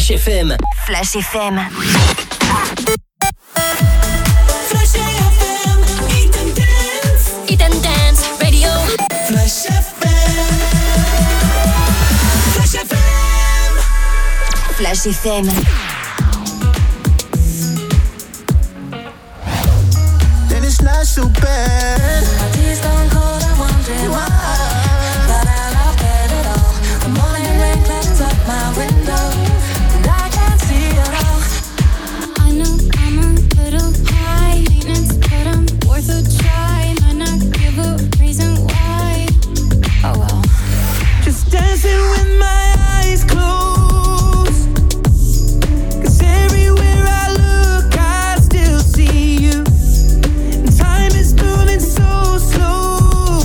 Flash FM. Flash FM. Flash FM, Eat and Dance Radio. Flash FM. Flash FM. Flash FM. Then it's not so bad. My tea's gone cold, I wonder why. But I love it at all. The morning rain clouds up my window, and I can't see it all. I know I'm a little high maintenance, but I'm worth a try. Might not give a reason why. Oh well. Just dancing with my eyes closed. 'Cause everywhere I look, I still see you. And time is moving so slow.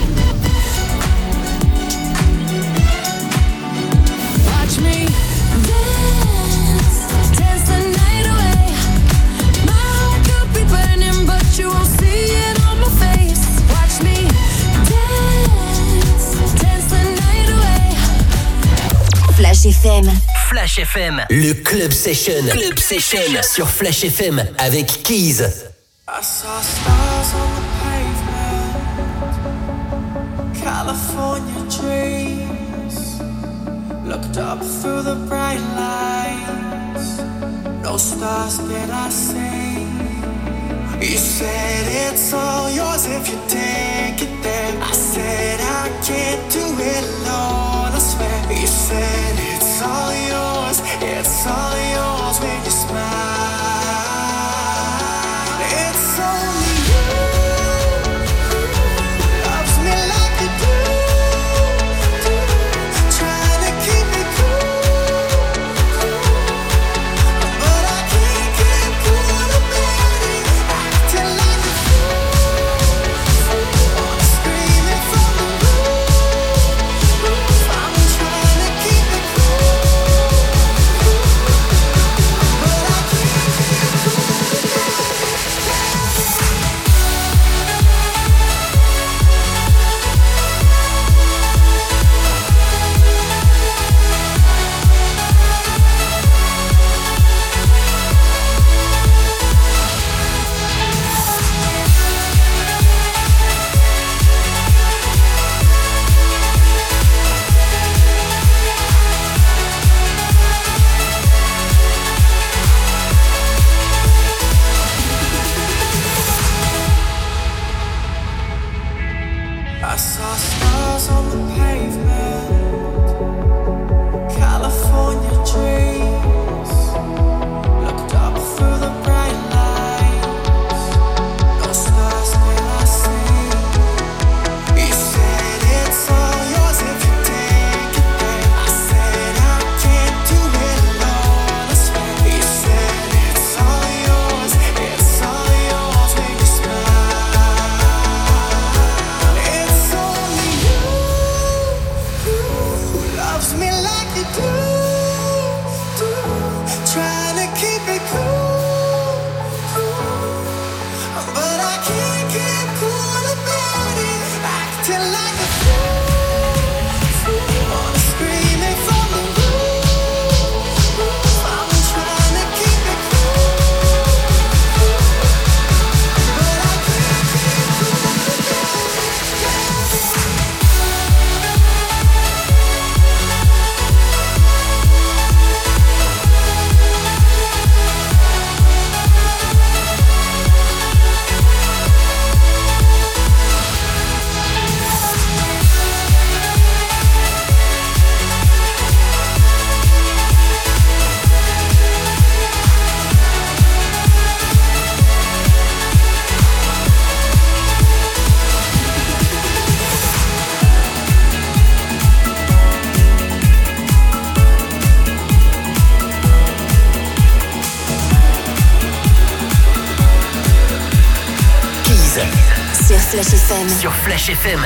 Watch me dance, dance the night away. My heart could be burning, but you won't see it on my face. Watch me dance, dance the night away. Flash FM. Flash FM, le Club Session. Club Session sur Flash FM avec Keys. I saw stars on the pavement, California dreams. Looked up through the bright lights, no stars did I see. You said it's all yours if you take it there. I said I can't do it alone, I swear. You said it's all yours when you smile. It's only you loves me like you do. Trying to keep it cool, but I can't get cool about it. Acting like a fool, screaming from the roof. I'm trying to keep it cool, but I can't get cool about it. I saw stars on the pavement, California dreams. Looked up through the bright lights, no stars did I see. You said it's all yours if you take it there. I said I can't do it alone, I swear. You said it's all yours when you smile. It's only you who loves me like you do. Trying to keep it cool, but I can't get cool about it. Acting like a fool, screaming from the roof. I'm trying to keep it cool, but I can't get cool about it. Keys Sur Flash FM. sur Flash FM.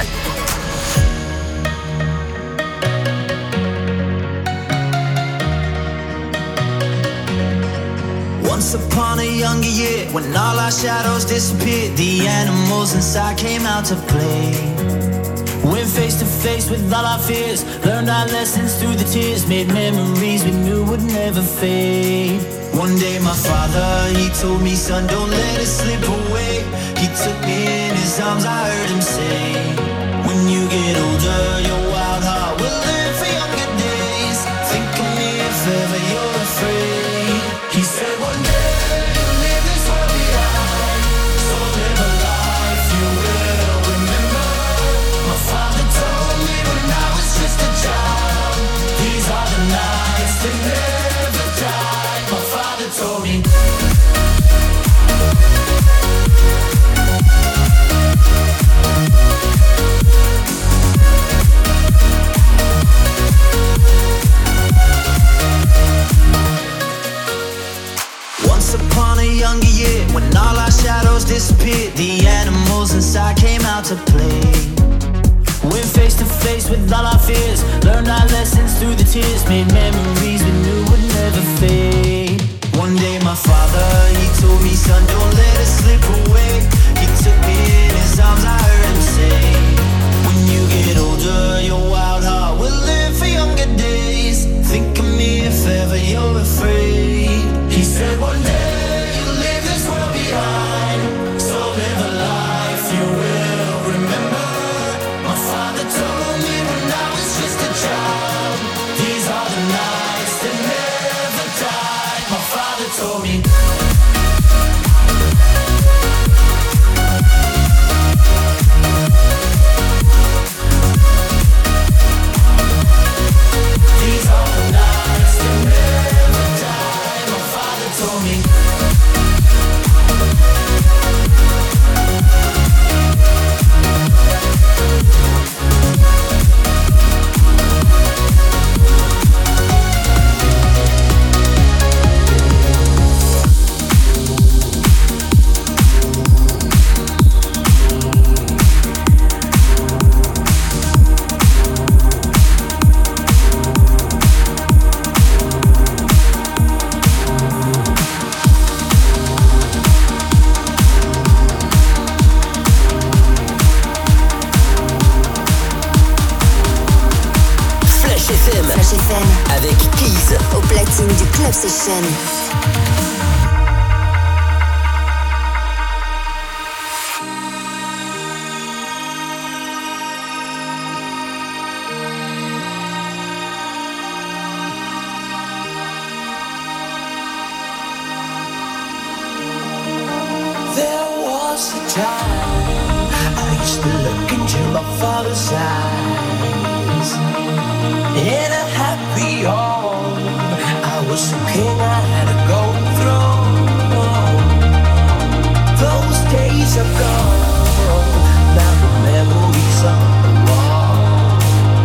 Once upon a younger year, when all our shadows disappeared, the animals inside came out to play. When face to face with all our fears, learned our lessons through the tears, made memories we knew would never fade. One day my father, he told me, son, don't let it slip away. He took me in his arms, I heard him say, when you get older, your wild heart will live for younger days. Think of me if ever you're afraid. He said one day you'll leave this world behind, so live a life you will remember. My father told me when I was just a child, these are the nights that never die. My father told me. Once upon a younger year, when all our shadows disappeared, the animals inside came out to play. Went face to face with all our fears, learned our lessons through the tears, made memories we knew would never fade. One day my father, he told me, son, don't let it slip away. He took me in his arms, I heard him say, when you get older, your wild heart will live for younger days. Think of me if ever you're afraid. He said one day you'll leave this world behind, so live a life you will remember. My father told me when I was just a child, these are the nights that never die. My father told me. These are the nights that never die. My father told me. Flash FM avec Keys. au platine du Club Session. There was a time I used to look into my father's eyes. In a happy home, I was a king, I had to go through. Those days are gone, now the memories on the wall.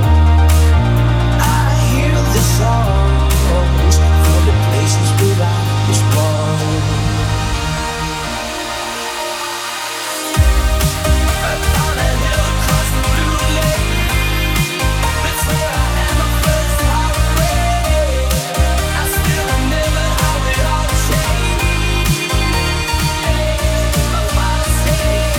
I hear the songs from the places where I was born. On a hill across the blue lake, that's where I had my first heartbreak. I still remember how it all changed. My father said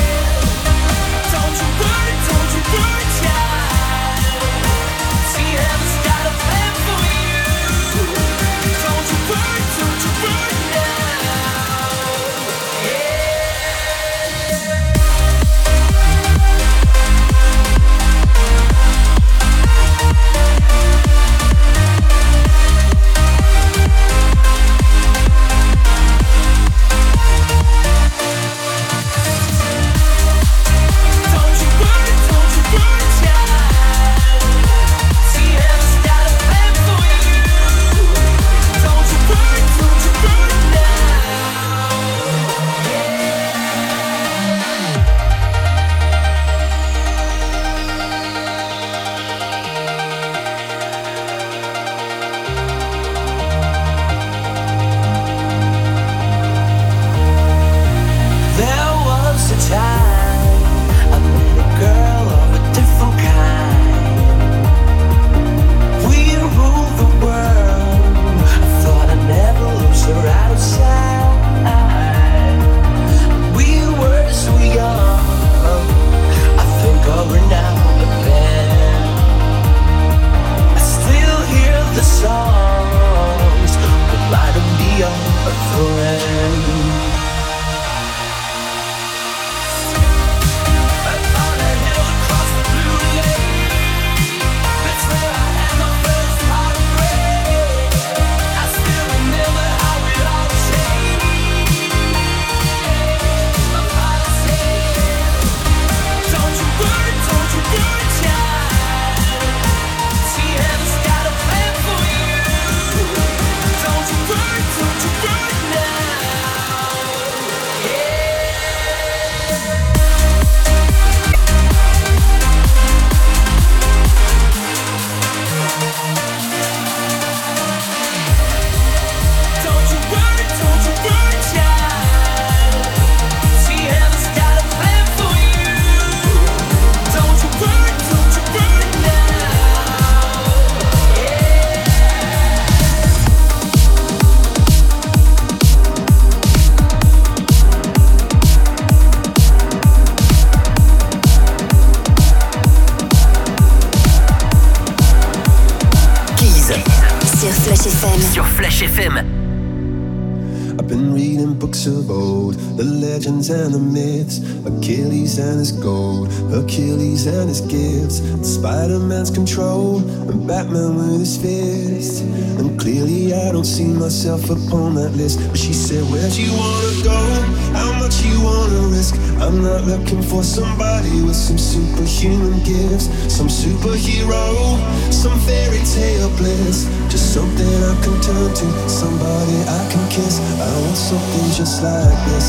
Flash FM. Sur Flash FM. I've been reading books of old, the legends and the myths, Achilles and his gold, Hercules and his gifts, Spider-Man's control, and Batman with his fists. And clearly I don't see myself upon that list. But she said, where'd you wanna go? How much you wanna risk? I'm not looking for somebody with some superhuman gifts, some superhero, some fairy tale bliss. Just something I can turn to, somebody I can kiss. I want something just like this.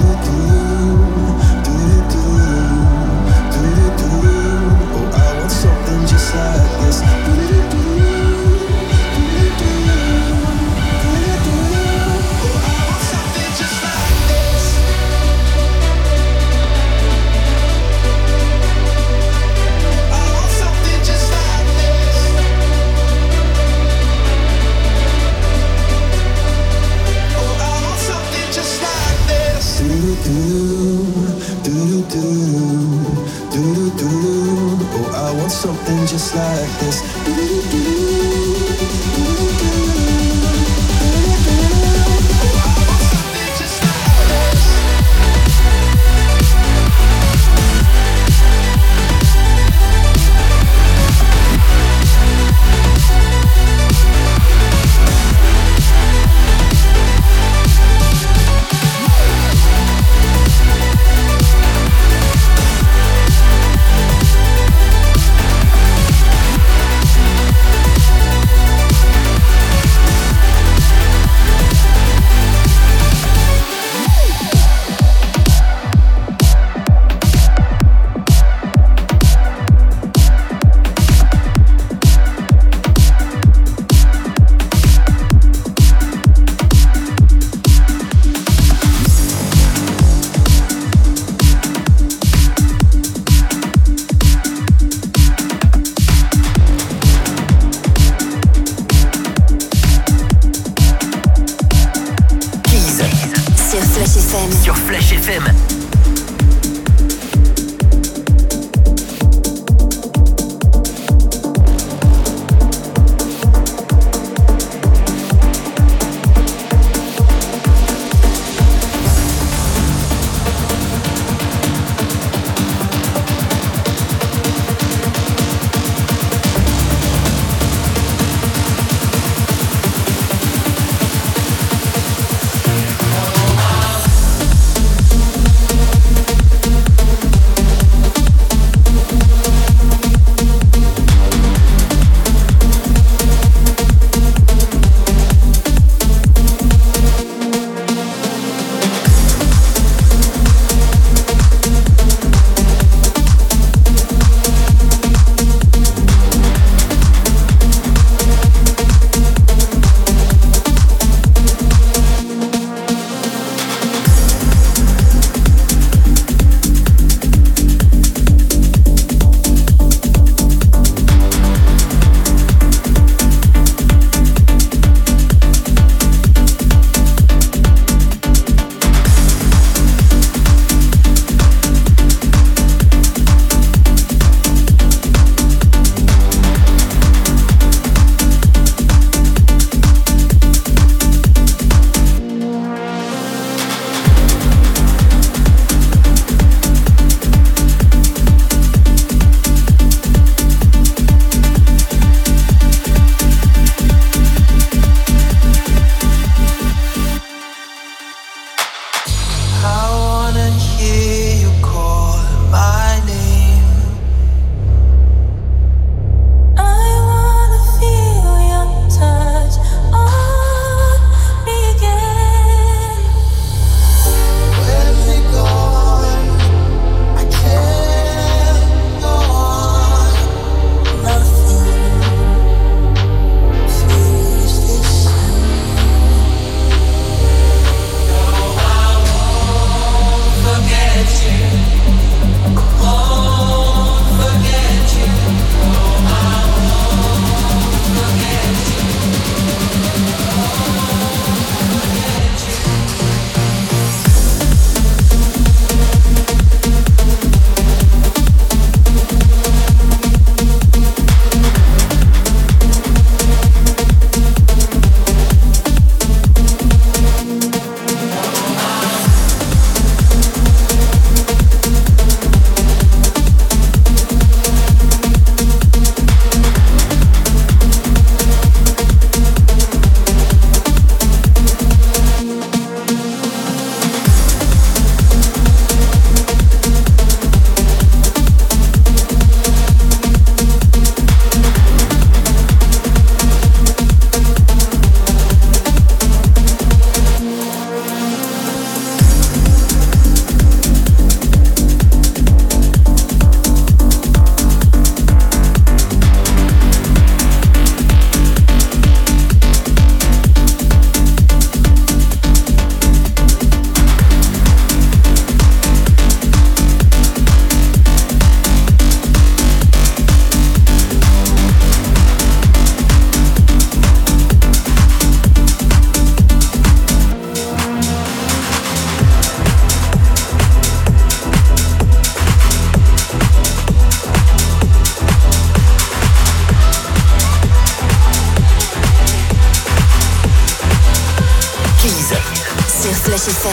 Oh, I want something just like this. Oh, I want something just like this. Sur Flash FM.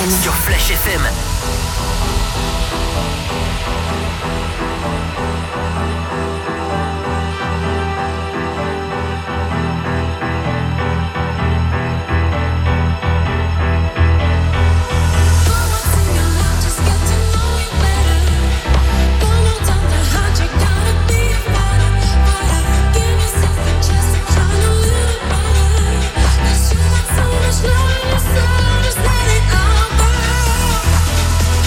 FM. Sur Flash FM. Just let it all go.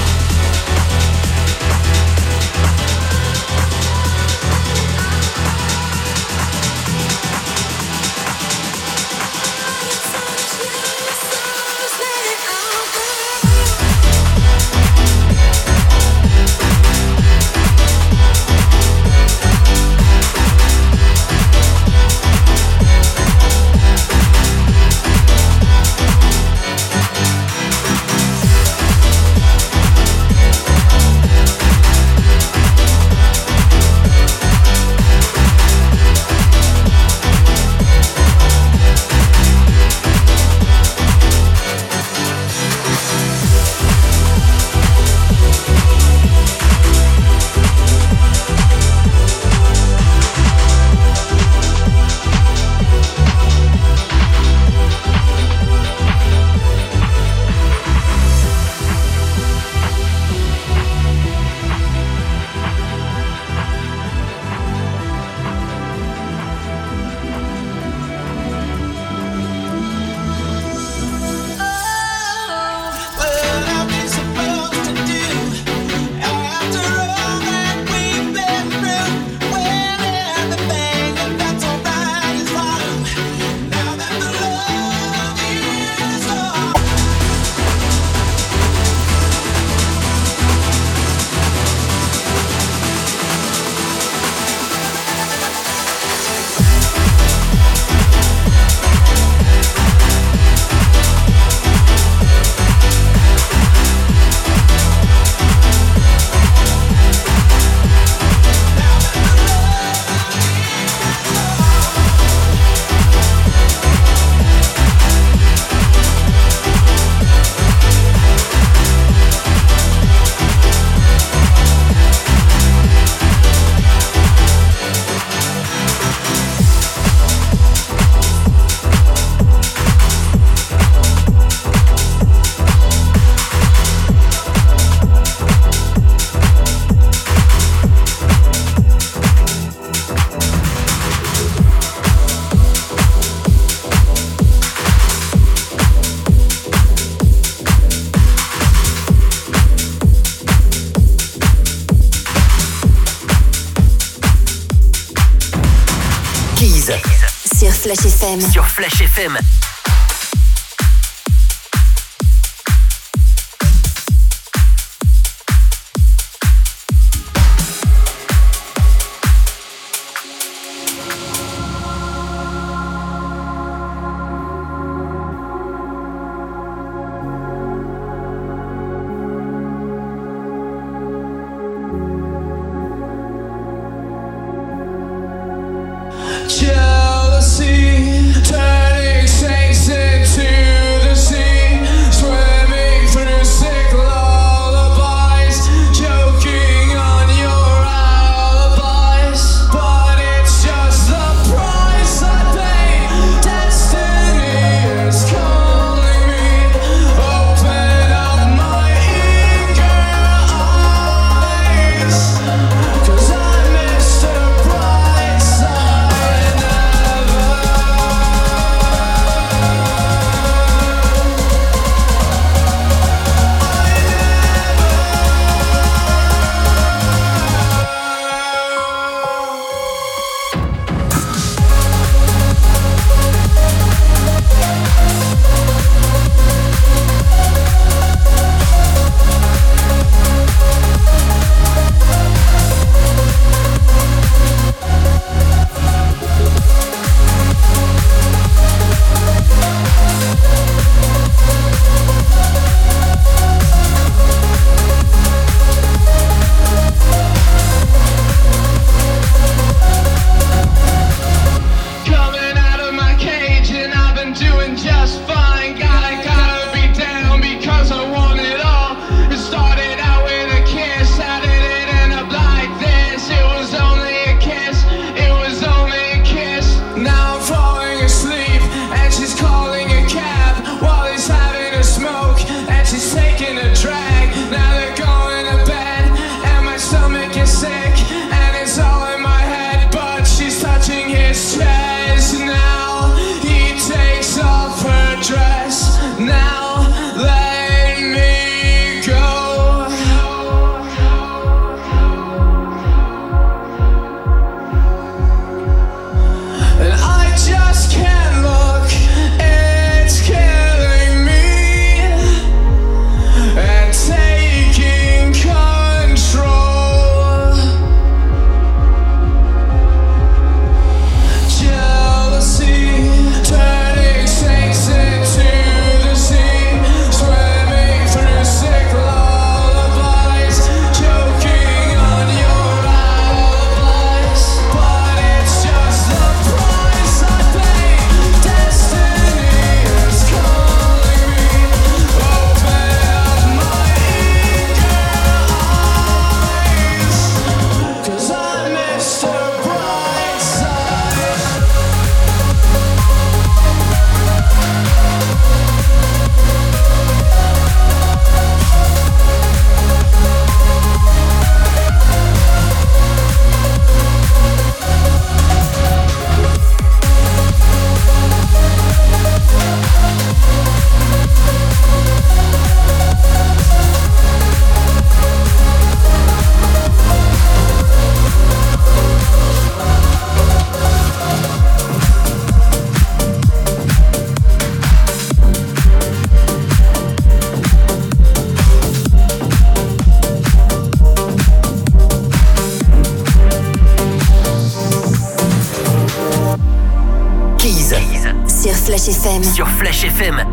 Sur Flash FM. Sur Flash FM. Jealousy turning saints into the sea, swimming through sick lullabies, choking on your alibis. But it's just the price I pay. Destiny is calling me. Open up my eager eyes, 'cause I missed a bright side. Keys. Sur Flash FM. Sur Flash FM.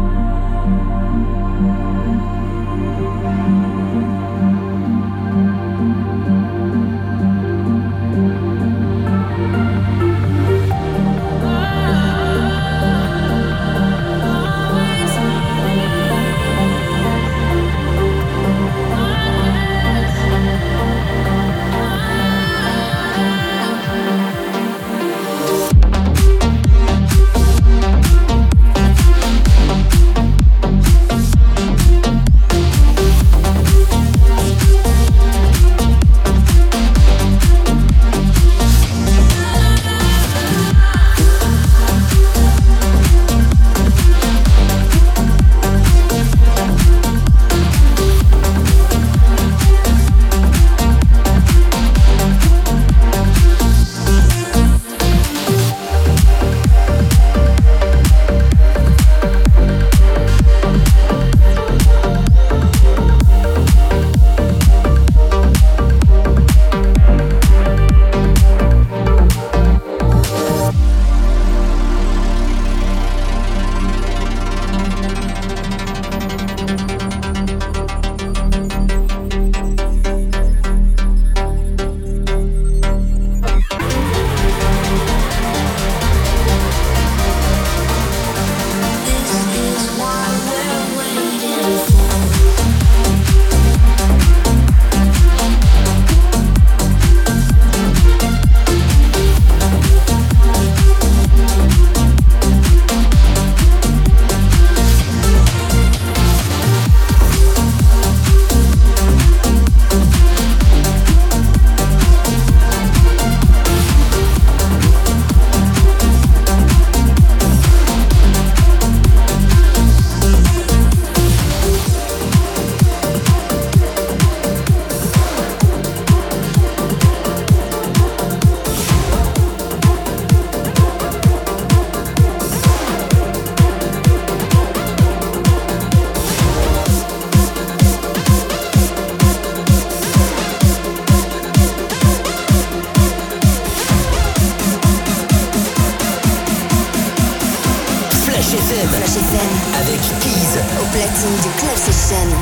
Flash FM. Avec Keys. Au platine du Club Session.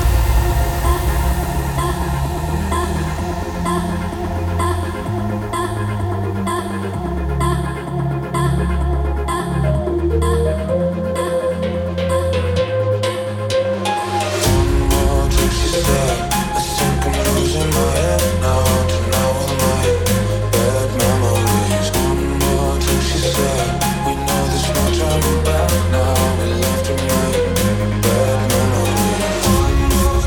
Back now, we left tonight. Bad memories.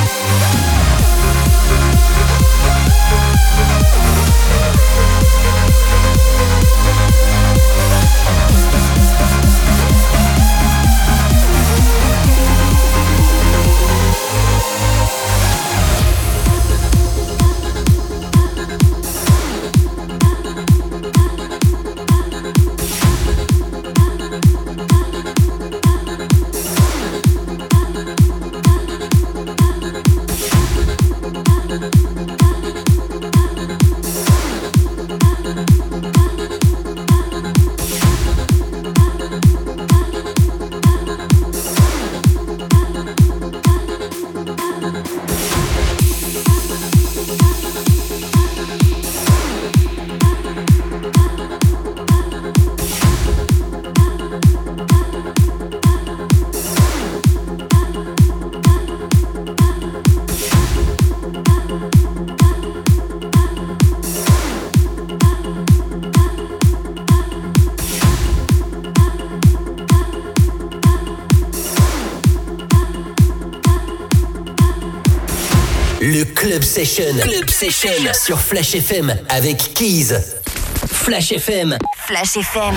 Le Club Session. Club Session sur Flash FM avec Keys. Flash FM. Flash FM.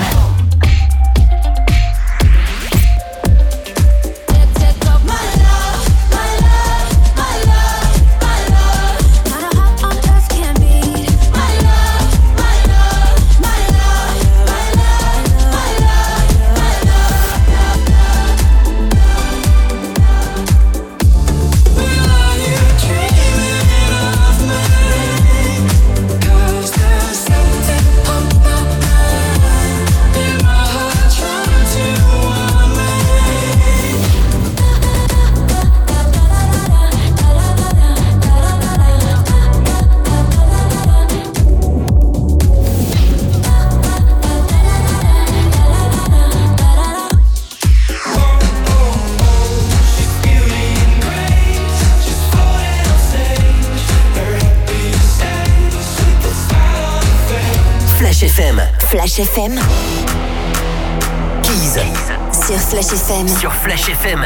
Flash FM. Keys. Sur Flash FM. Sur Flash FM.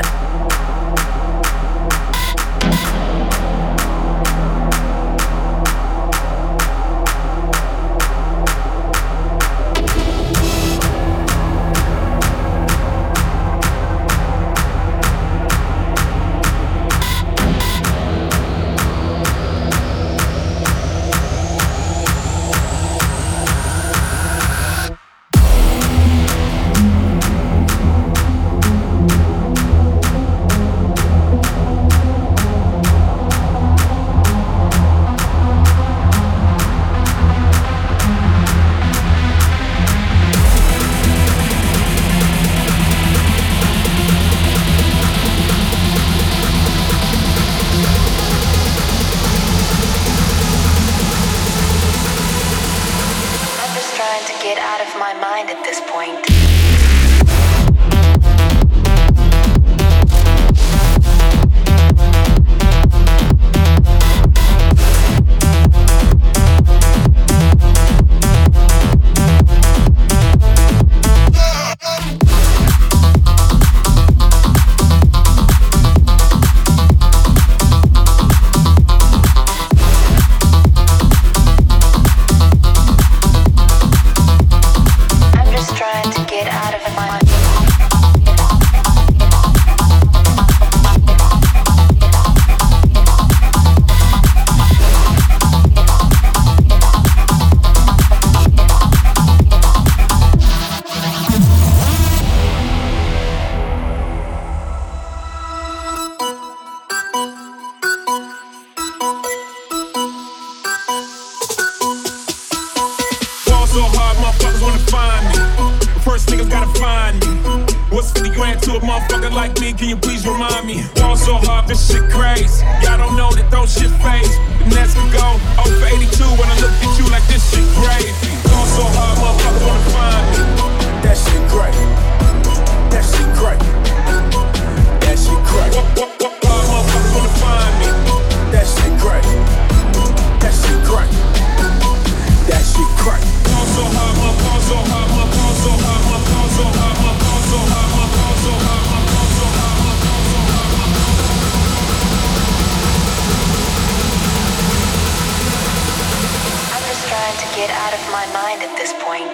my mind at this point.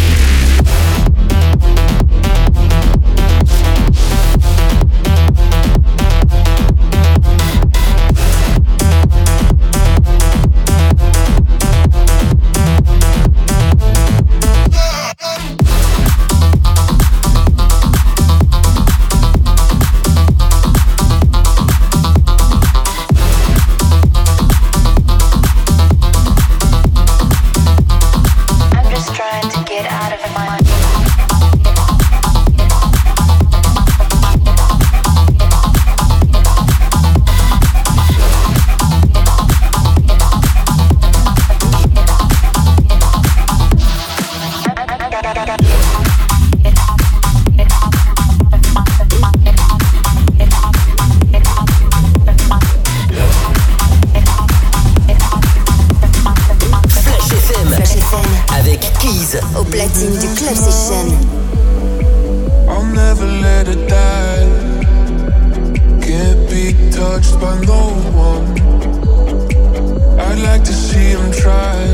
Au platine du Club Session. I'll never let it die. Can't be touched by no one. I'd like to see him try.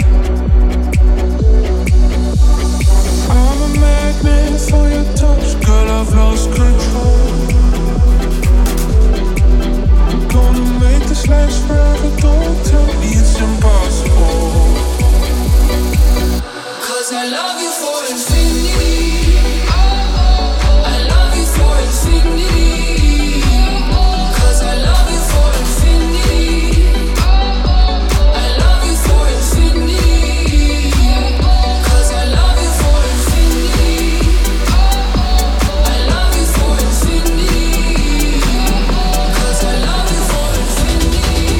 I'm a magnet for your touch, girl, I've lost control. I'm gonna make this last forever, don't tell me it's impossible. I love you for infinity. I love you for infinity. 'Cause I love you for infinity. I love you for infinity. 'Cause I love you for infinity. I love you for infinity. 'Cause I love you for infinity.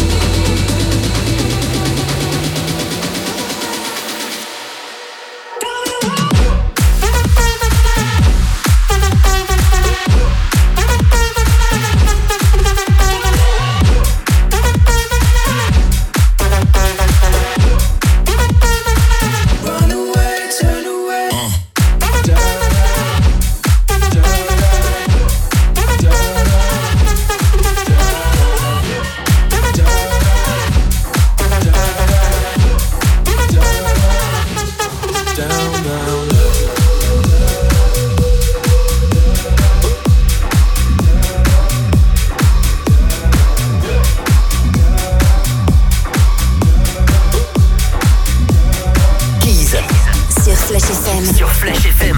Sur Flash FM.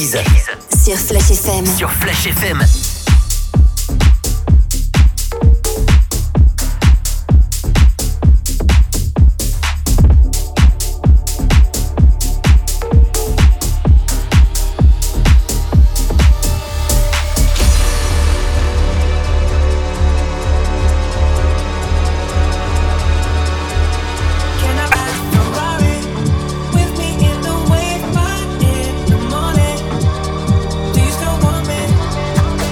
Keys. Sur Flash FM. Sur Flash FM. Do you still want me?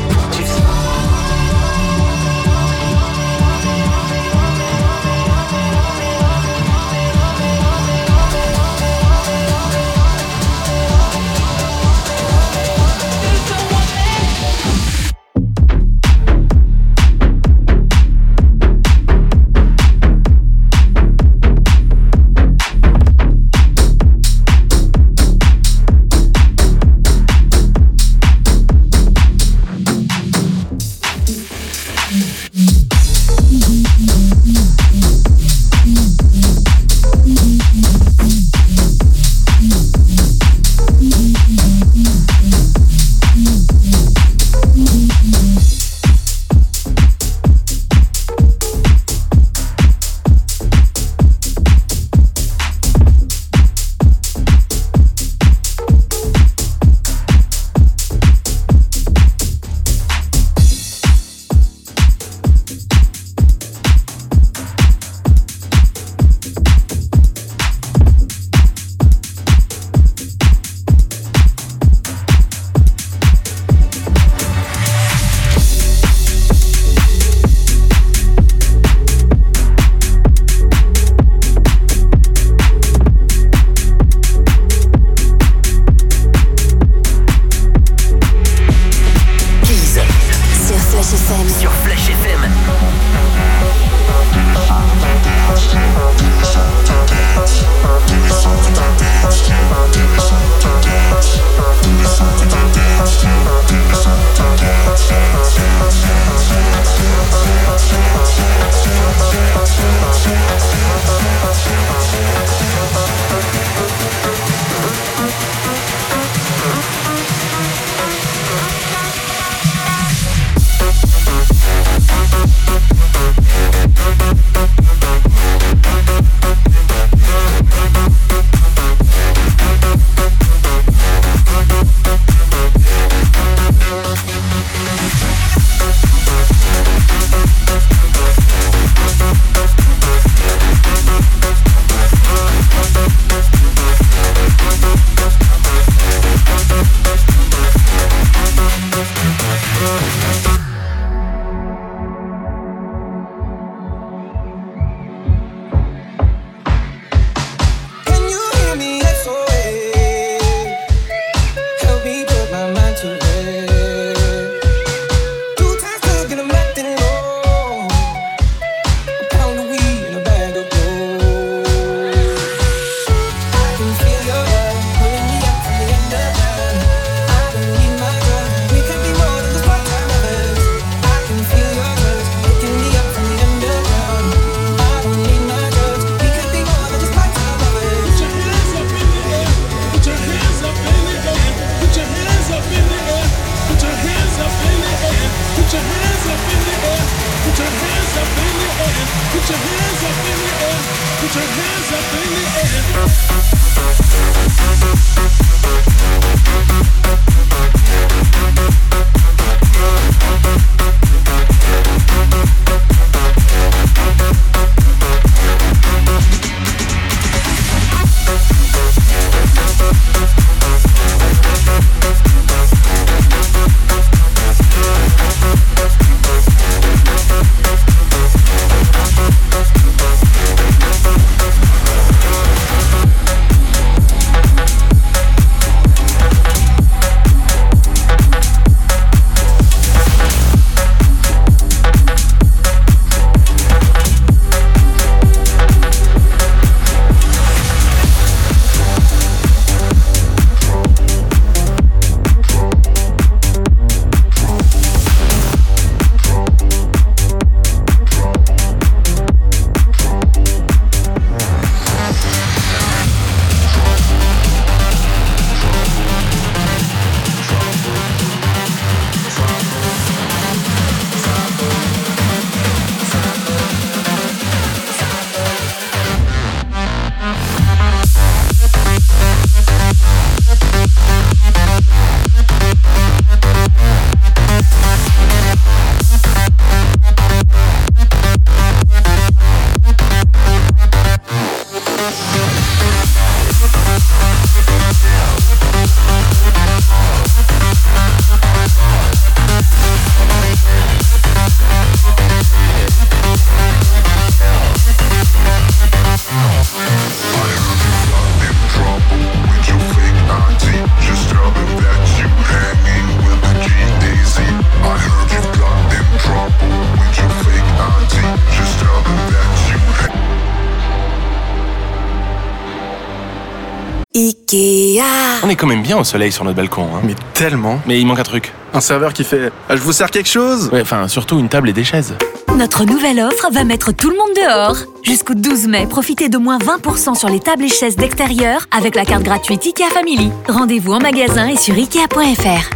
Ikea. On est quand même bien au soleil sur notre balcon, hein. Mais tellement. Mais il manque un truc. Un serveur qui fait « Ah, je vous sers quelque chose ?» Ouais, enfin, surtout une table et des chaises. Notre nouvelle offre va mettre tout le monde dehors. Jusqu'au 12 mai, profitez de moins 20% sur les tables et chaises d'extérieur avec la carte gratuite IKEA Family. Rendez-vous en magasin et sur Ikea.fr.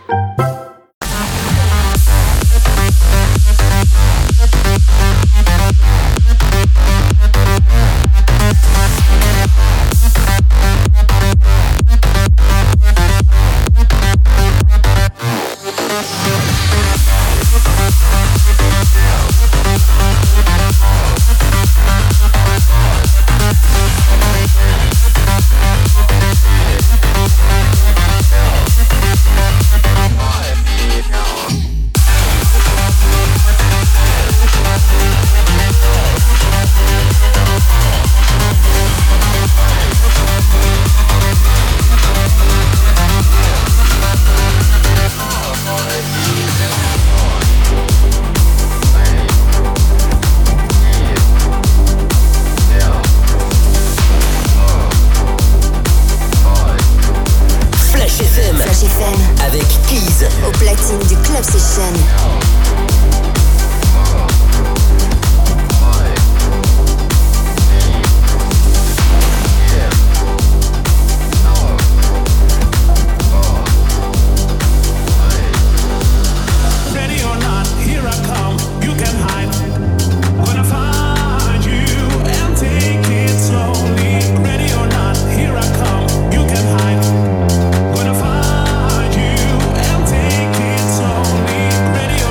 Avec Keys Au platine du Club Session. Ready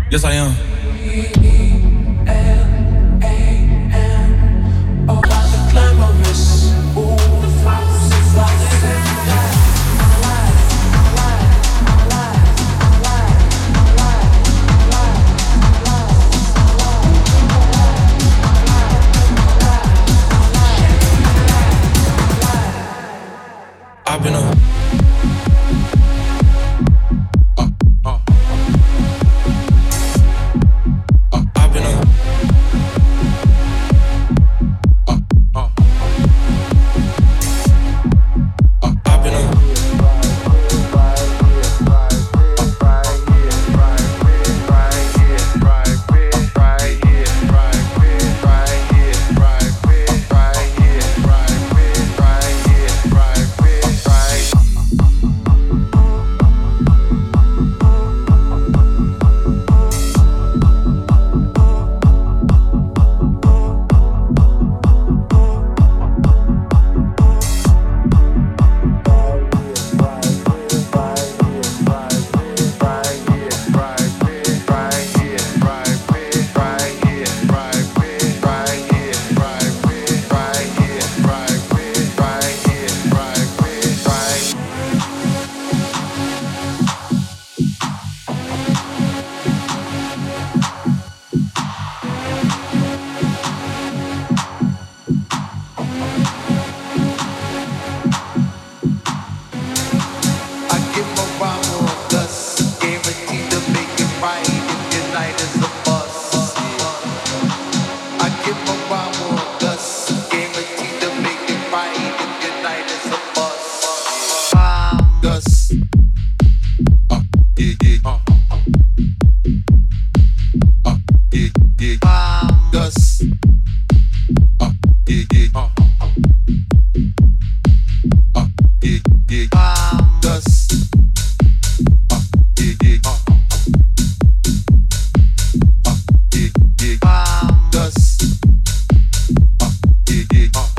Yes, I am. I've been a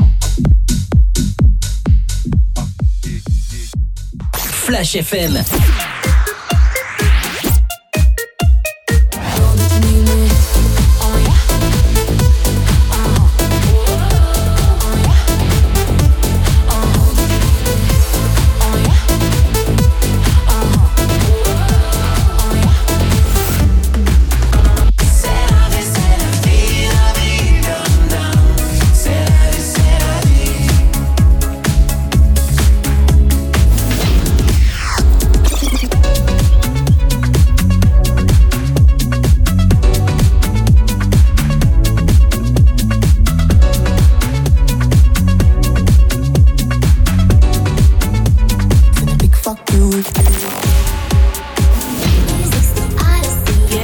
Flash FM.